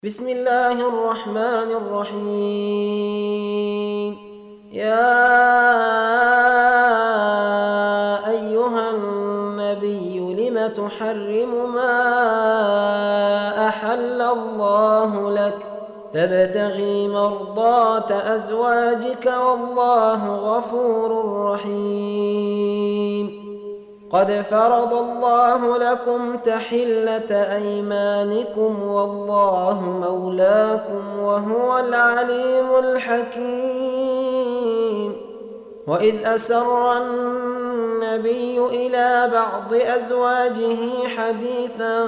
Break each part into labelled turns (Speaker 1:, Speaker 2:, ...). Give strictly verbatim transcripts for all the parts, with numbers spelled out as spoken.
Speaker 1: بسم الله الرحمن الرحيم. يا أيها النبي لم تحرم ما أحل الله لك تبتغي مرضات أزواجك والله غفور رحيم. قد فرض الله لكم تحلة أيمانكم والله مولاكم وهو العليم الحكيم. وإذ أسر النبي إلى بعض أزواجه حديثا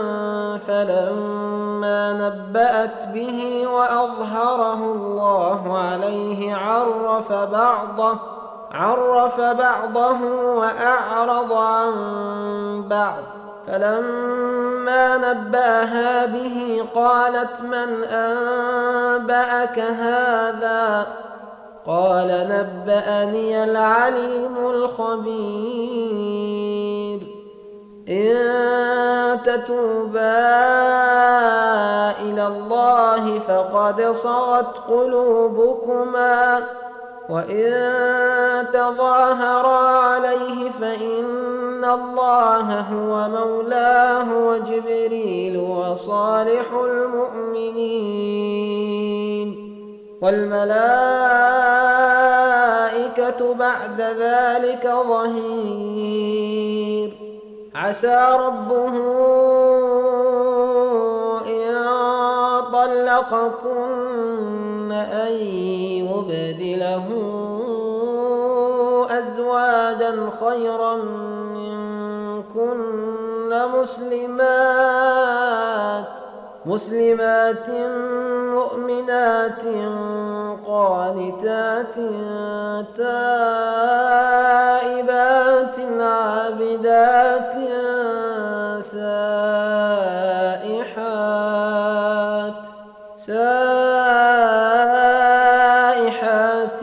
Speaker 1: فلما نبأت به وأظهره الله عليه عرف بعضه عرف بعضه وأعرض عن بعض، فلما نبأها به قالت من أنبأك هذا؟ قال نبأني العليم الخبير. إن تتوبا إلى الله فقد صغت قلوبكما وإن تظاهرا عليه فإن الله هو مولاه وجبريل وصالح المؤمنين والملائكة بعد ذلك ظهير. عسى ربه إن طلقكن أن يبدله أزواجا خيرا منكن مسلمات مسلمات مؤمنات قانتات تائبات عابدات سائحات سائحات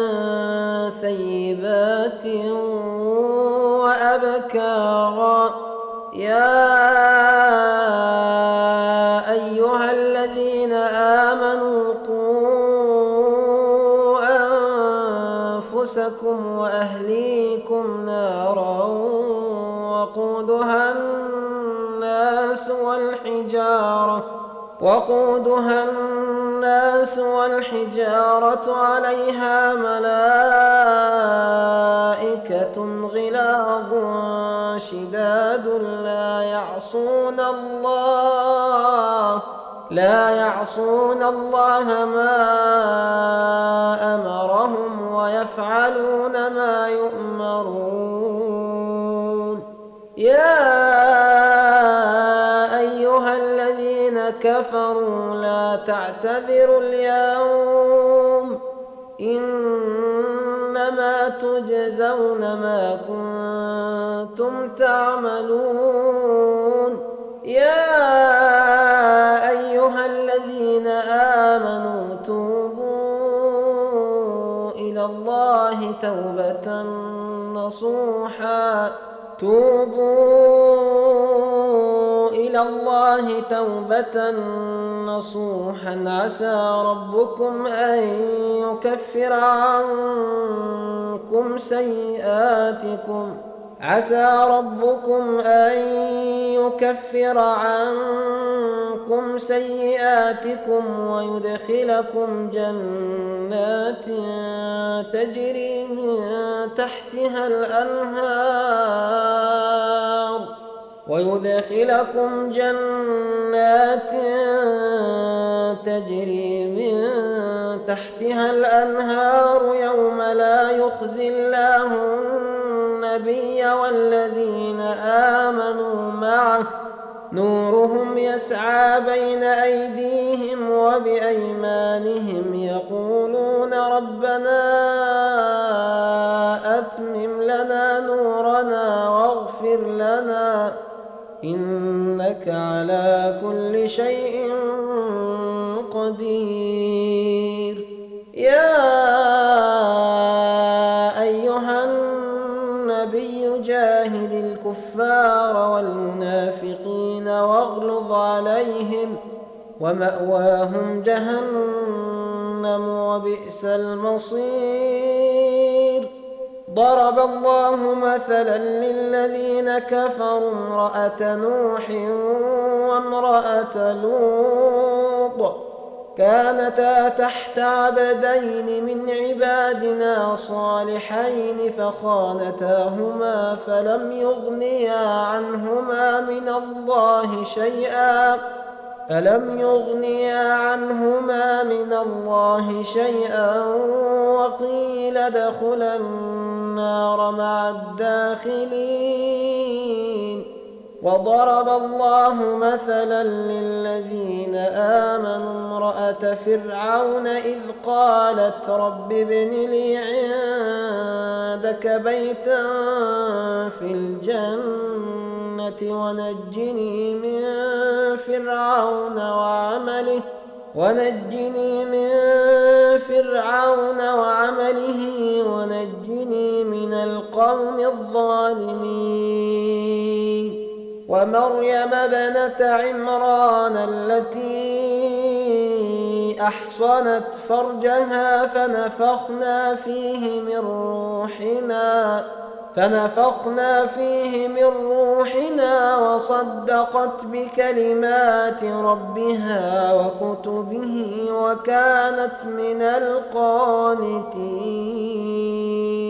Speaker 1: ثيبات وأبكارا. يا أيها الذين آمنوا قوا أنفسكم وأهليكم نارا وقودها الناس والحجارة وقودها الناس والحجارة عليها ملائكة غلاظ شداد لا يعصون الله لا يعصون الله ما أمرهم ويفعلون ما يؤمرون. يا أيها الذين كفروا لا تعتذروا اليوم إنما تجزون ما كنتم تعملون. يا أيها الذين آمنوا توبوا إلى الله توبة نصوحا توبوا إلى الله توبة نصوحا عسى ربكم أن يكفر عنكم سيئاتكم عسى ربكم أن يكفر عنكم سيئاتكم ويدخلكم جنات تجري من تحتها الأنهار ويدخلكم جنات تجري من تحتها الأنهار يوم لا يخزي الله النبي والذين آمنوا معه نورهم يسعى بين أيديهم وبأيمانهم يقولون ربنا أتمم لنا نورنا واغفر لنا إنك على كل شيء قدير. يا أيها النبي جاهد الكفار والمنافقين واغلظ عليهم ومأواهم جهنم وبئس المصير. ضرب الله مثلا للذين كفروا امرأة نوح وامرأة لوط كانتا تحت عبدين من عبادنا صالحين فخانتاهما فلم يغنيا عنهما من الله شيئا فلم يغنيا عنهما من الله شيئا وقيل ادخلا النار مع الداخلين. وضرب الله مثلا للذين آمنوا امرأة فرعون إذ قالت رب ابن لي عندك بيتا في الجنة ونجني من فرعون وعمله ونجني من فرعون وعمله ونجني من القوم الظالمين. ومريم ابنة عمران التي أحصنت فرجها فنفخنا فيه من روحنا فنفخنا فيه من روحنا وصدقت بكلمات ربها وكتبه وكانت من القانتين.